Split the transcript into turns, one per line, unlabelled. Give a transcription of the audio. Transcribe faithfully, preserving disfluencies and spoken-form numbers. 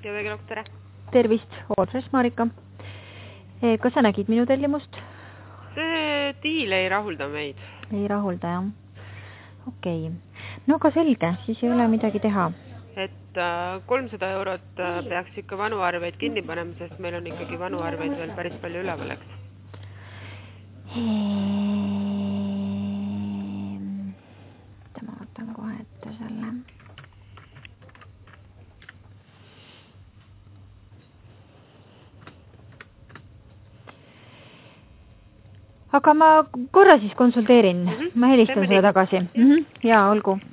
ja Vegelok, tere!
Tervist, Oodres Marika. Kas sa nägid minu tellimust?
See diil ei rahulda meid.
Ei rahulda, jah. Okei. No aga selge, siis ei ole midagi teha.
Et kolmsada eurot peaks ikka vanuarveid kinni panema, sest meil on ikkagi vanuarveid veel päris palju üleval, eks?
Ma võtan kohe ette selle. Aga ma korra siis konsulteerin. Mm -hmm. Ma helistan sulle tagasi. Mm -hmm. Jaa, olgu.